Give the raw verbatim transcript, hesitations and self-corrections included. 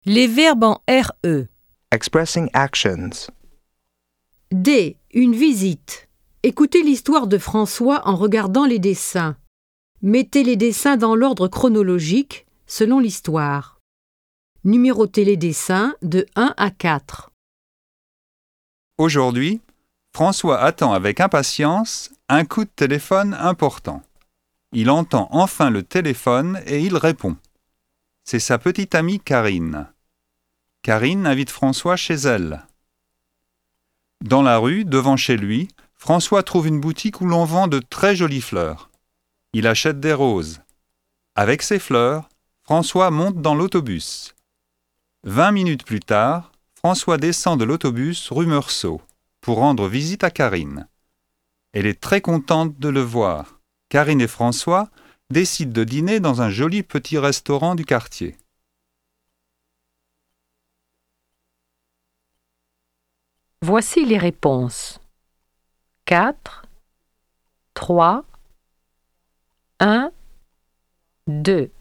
Les verbes en R E. Expressing actions. D. Une visite. Écoutez l'histoire de François en regardant les dessins. Mettez les dessins dans l'ordre chronologique, selon l'histoire. Numérotez les dessins de un à quatre. Aujourd'hui, François attend avec impatience un coup de téléphone important. Il entend enfin le téléphone et il répond. C'est sa petite amie Karine. Karine invite François chez elle. Dans la rue, devant chez lui, François trouve une boutique où l'on vend de très jolies fleurs. Il achète des roses. Avec ces fleurs, François monte dans l'autobus. Vingt minutes plus tard, François descend de l'autobus rue Meursault pour rendre visite à Karine. Elle est très contente de le voir. Karine et François décident de dîner dans un joli petit restaurant du quartier. Voici les réponses. quatre, trois, un, deux.